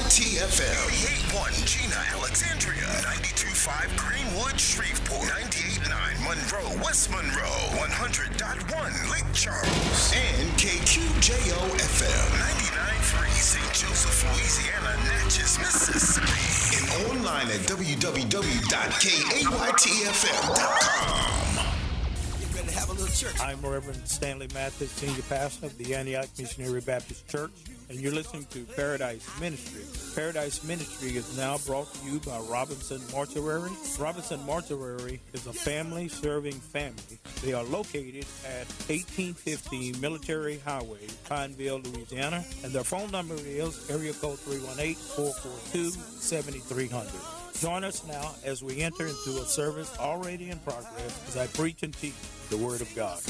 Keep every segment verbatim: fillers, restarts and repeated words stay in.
T F M. eighty-eight point one Gina, Alexandria. ninety-two point five Greenwood, Shreveport. ninety-eight point nine Monroe, West Monroe. one hundred point one Lake Charles. And K Q J O F M. ninety-nine point three Saint Joseph, Louisiana, Natchez, Mississippi. And online at w w w dot k a y t f m dot com. Have a little church. I'm Reverend Stanley Mathis, Senior Pastor of the Antioch Missionary Baptist Church, and you're listening to Paradise Ministry. Paradise Ministry is now brought to you by Robinson Mortuary. Robinson Mortuary is a family-serving family. They are located at eighteen fifty Military Highway, Pineville, Louisiana, and their phone number is area code three one eight, four four two, seven three zero zero. Join us now as we enter into a service already in progress as I preach and teach the Word of God.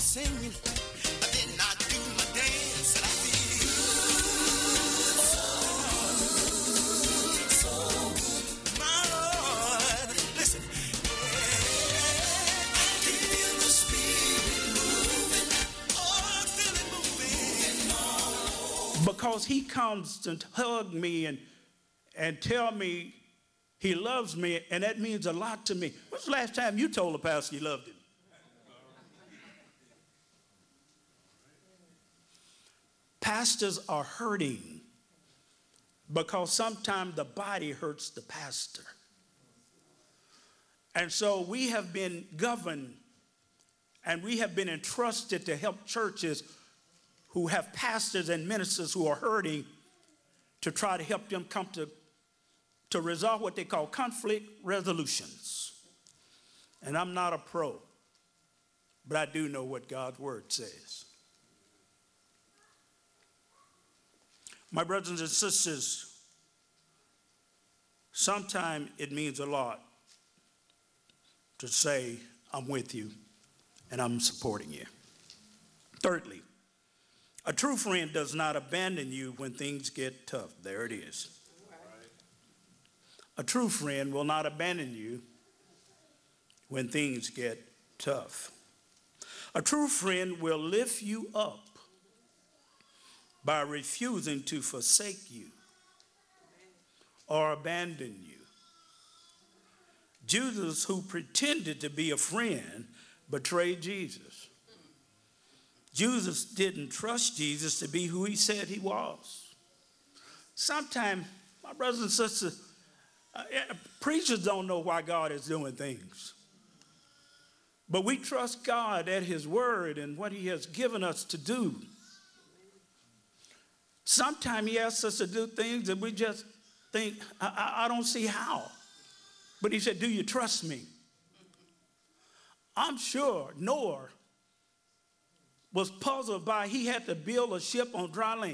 Because he comes and hug me and, and tell me he loves me, and that means a lot to me. When's the last time you told a pastor you loved him? Pastors are hurting because sometimes the body hurts the pastor. And so we have been governed and we have been entrusted to help churches who have pastors and ministers who are hurting to try to help them come to, to resolve what they call conflict resolutions. And I'm not a pro, but I do know what God's word says. My brothers and sisters, sometimes it means a lot to say, I'm with you and I'm supporting you. Thirdly, a true friend does not abandon you when things get tough. There it is. A true friend will not abandon you when things get tough. A true friend will lift you up by refusing to forsake you or abandon you. Judas, who pretended to be a friend, betrayed Jesus. Judas didn't trust Jesus to be who he said he was. Sometimes, my brothers and sisters, uh, preachers don't know why God is doing things. But we trust God at his word and what he has given us to do. Sometimes he asks us to do things that we just think, I, I, I don't see how. But he said, do you trust me? I'm sure Noah was puzzled by he had to build a ship on dry land.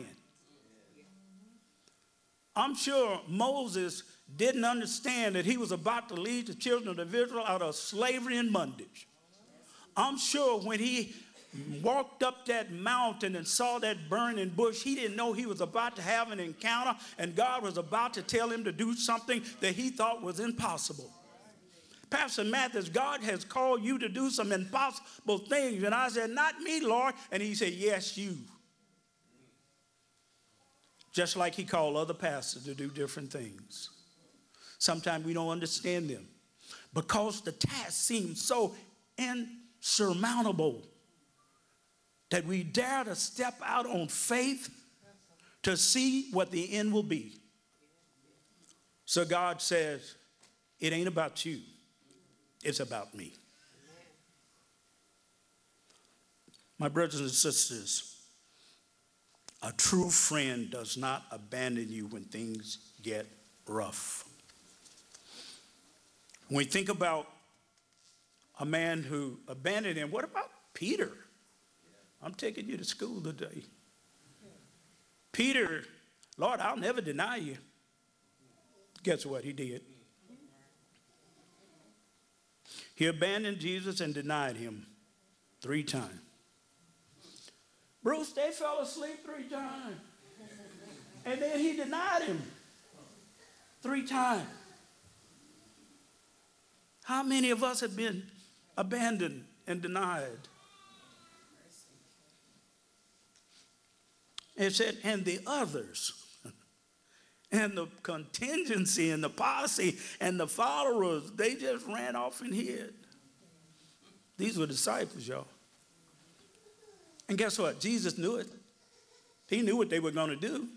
I'm sure Moses didn't understand that he was about to lead the children of Israel out of slavery and bondage. I'm sure when he walked up that mountain and saw that burning bush, he didn't know he was about to have an encounter, and God was about to tell him to do something that he thought was impossible. Pastor Mathis, God has called you to do some impossible things. And I said, not me, Lord. And he said, yes, you. Just like he called other pastors to do different things. Sometimes we don't understand them because the task seems so insurmountable that we dare to step out on faith to see what the end will be. So God says, it ain't about you. It's about me. My brothers and sisters, a true friend does not abandon you when things get rough. When we think about a man who abandoned him, what about Peter? I'm taking you to school today. Peter, Lord, I'll never deny you. Guess what he did? He abandoned Jesus and denied him three times. Bruce, they fell asleep three times. And then he denied him three times. How many of us have been abandoned and denied? It said, and the others And the contingency and the posse and the followers, they just ran off and hid. These were disciples, y'all. And guess what? Jesus knew it. He knew what they were going to do.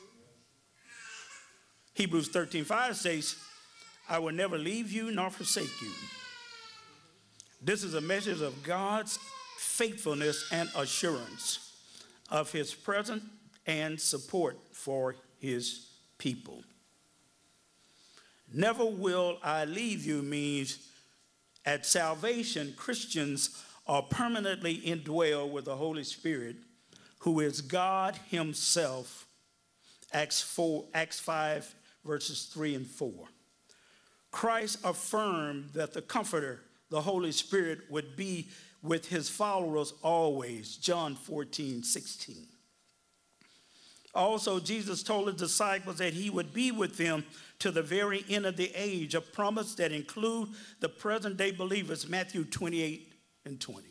Hebrews thirteen five says, I will never leave you nor forsake you. This is a message of God's faithfulness and assurance of his presence and support for his people. Never will I leave you means at salvation, Christians are permanently indwelled with the Holy Spirit, who is God himself. Acts four, Acts five, verses three and four. Christ affirmed that the Comforter, the Holy Spirit, would be with his followers always. John fourteen, sixteen. Also, Jesus told his disciples that he would be with them to the very end of the age, a promise that includes the present-day believers, Matthew twenty-eight and twenty.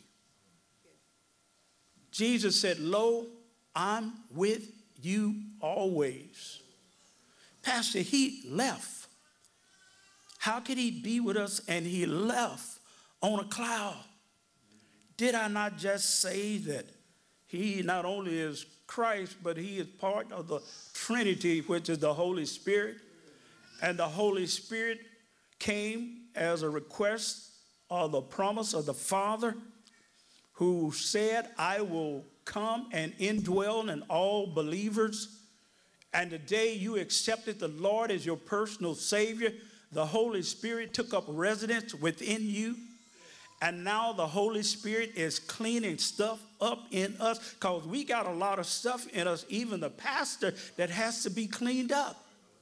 Jesus said, lo, I'm with you always. Pastor, he left. How could he be with us and he left on a cloud? Did I not just say that he not only is Christ, but he is part of the Trinity, which is the Holy Spirit? And the Holy Spirit came as a request or the promise of the Father, who said, I will come and indwell in all believers. And the day you accepted the Lord as your personal Savior, the Holy Spirit took up residence within you. And now the Holy Spirit is cleaning stuff up in us, because we got a lot of stuff in us, even the pastor, that has to be cleaned up.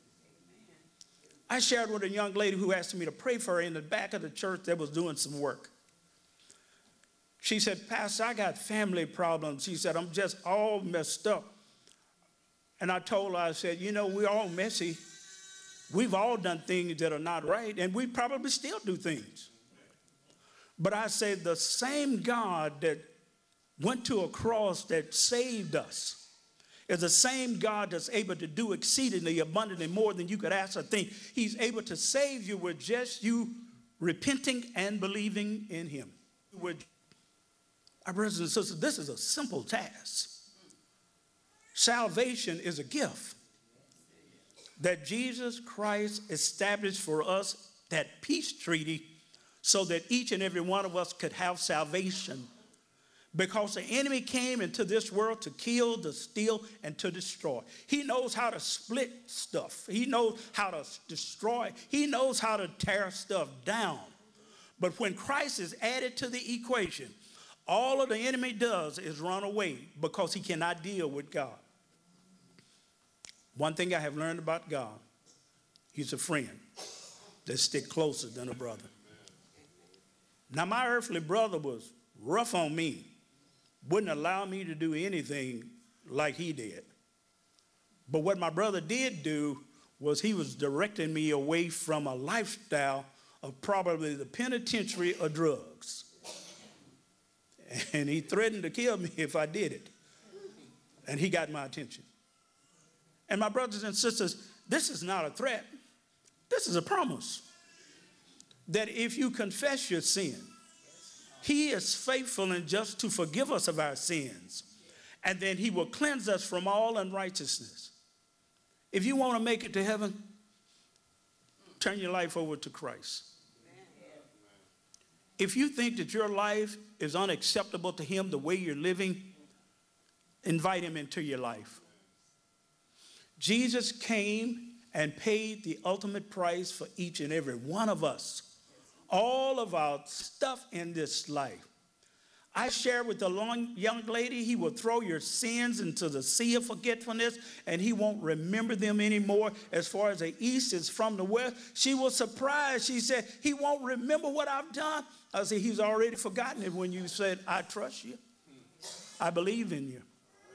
I shared with a young lady who asked me to pray for her in the back of the church that was doing some work. She said, Pastor, I got family problems. She said, I'm just all messed up. And I told her, I said, you know, we're all messy. We've all done things that are not right, and we probably still do things. But I said, the same God that went to a cross that saved us is the same God that's able to do exceedingly abundantly more than you could ask or think. He's able to save you with just you repenting and believing in him. With our brothers and sisters, this is a simple task. Salvation is a gift that Jesus Christ established for us, that peace treaty, so that each and every one of us could have salvation. Because the enemy came into this world to kill, to steal, and to destroy. He knows how to split stuff. He knows how to destroy. He knows how to tear stuff down. But when Christ is added to the equation, all of the enemy does is run away because he cannot deal with God. One thing I have learned about God, he's a friend that sticks closer than a brother. Now, my earthly brother was rough on me, wouldn't allow me to do anything like he did. But what my brother did do was he was directing me away from a lifestyle of probably the penitentiary or drugs. And he threatened to kill me if I did it. And he got my attention. And my brothers and sisters, this is not a threat. This is a promise. That if you confess your sin, he is faithful and just to forgive us of our sins. And then he will cleanse us from all unrighteousness. If you want to make it to heaven, turn your life over to Christ. If you think that your life is unacceptable to him the way you're living, invite him into your life. Jesus came and paid the ultimate price for each and every one of us. All of our stuff in this life. I shared with the long, young lady, he will throw your sins into the sea of forgetfulness and he won't remember them anymore. As far as the east is from the west, she was surprised. She said, he won't remember what I've done. I said, he's already forgotten it when you said, I trust you. I believe in you.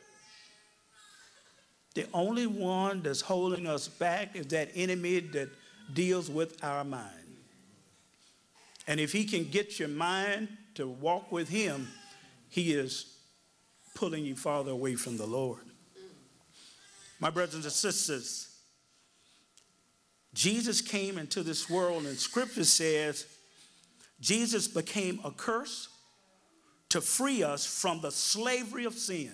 The only one that's holding us back is that enemy that deals with our mind. And if he can get your mind to walk with him, he is pulling you farther away from the Lord. My brothers and sisters, Jesus came into this world, and Scripture says Jesus became a curse to free us from the slavery of sin,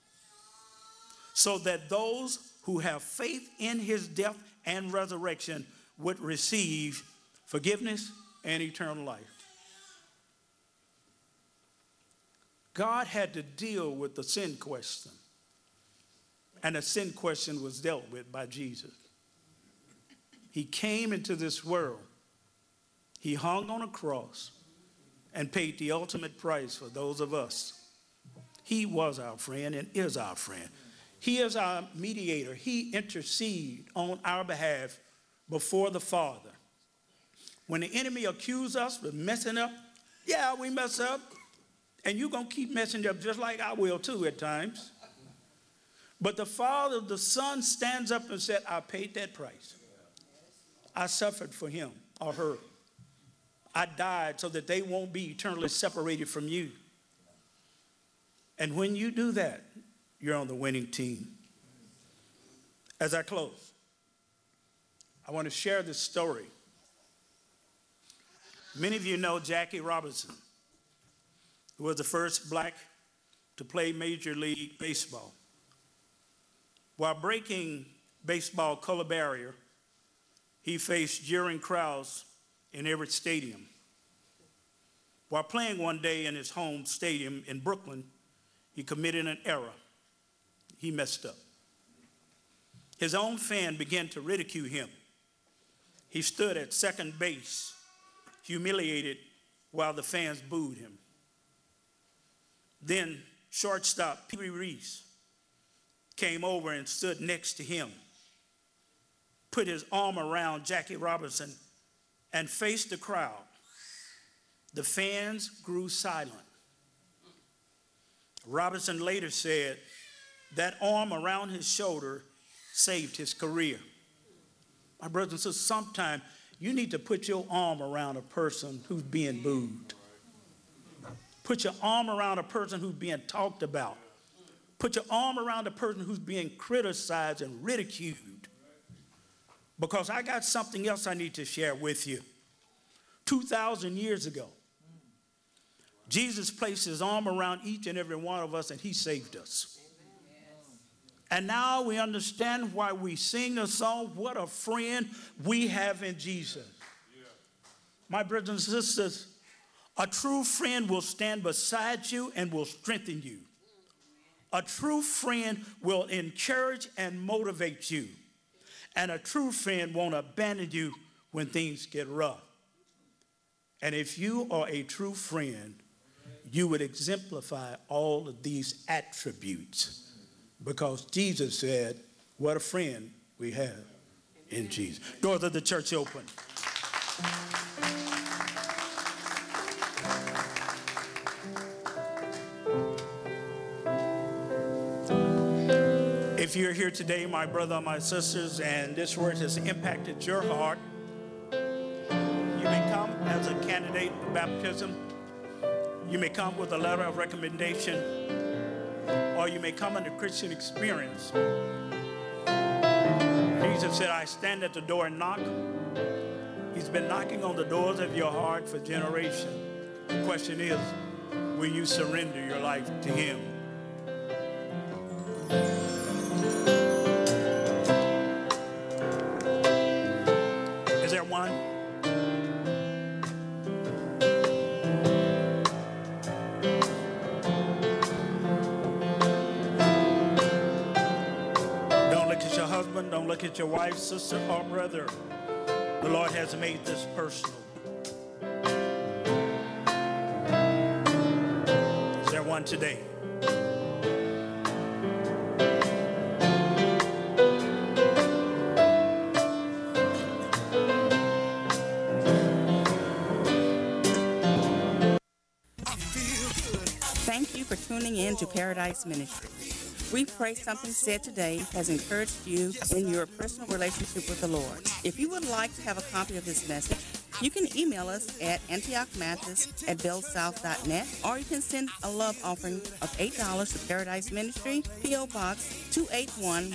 so that those who have faith in his death and resurrection would receive forgiveness and eternal life. God had to deal with the sin question, and the sin question was dealt with by Jesus. He came into this world. He hung on a cross and paid the ultimate price for those of us. He was our friend and is our friend. He is our mediator. He intercedes on our behalf before the Father. When the enemy accuses us of messing up, yeah, we mess up. And you're going to keep messing up just like I will too at times. But the Father, the Son stands up and said, I paid that price. I suffered for him or her. I died so that they won't be eternally separated from you. And when you do that, you're on the winning team. As I close, I want to share this story. Many of you know Jackie Robinson, who was the first black to play Major League Baseball. While breaking baseball color barrier, he faced jeering crowds in every stadium. While playing one day in his home stadium in Brooklyn, he committed an error. He messed up. His own fan began to ridicule him. He stood at second base, humiliated, while the fans booed him. Then shortstop Pee Wee Reese came over and stood next to him, put his arm around Jackie Robinson, and faced the crowd. The fans grew silent. Robinson later said that arm around his shoulder saved his career. My brothers and sisters, sometimes you need to put your arm around a person who's being booed. Put your arm around a person who's being talked about. Put your arm around a person who's being criticized and ridiculed. Because I got something else I need to share with you. two thousand years ago, Jesus placed his arm around each and every one of us, and he saved us. And now we understand why we sing the song, what a friend we have in Jesus. Yeah. My brothers and sisters, a true friend will stand beside you and will strengthen you. A true friend will encourage and motivate you. And a true friend won't abandon you when things get rough. And if you are a true friend, you would exemplify all of these attributes. Because Jesus said, what a friend we have in Jesus. Doors of the church open. If you're here today, my brother, my sisters, and this word has impacted your heart, you may come as a candidate for baptism. You may come with a letter of recommendation, or you may come under Christian experience. Jesus said, I stand at the door and knock. He's been knocking on the doors of your heart for generations. The question is, will you surrender your life to him? Is there one? Don't look at your wife, sister, or brother. The Lord has made this personal. Is there one today? Thank you for tuning in to Paradise Ministry. We pray something said today has encouraged you in your personal relationship with the Lord. If you would like to have a copy of this message, you can email us at antioch mathis at bellsouth dot net, or you can send a love offering of eight dollars to Paradise Ministry, P O Box two eight one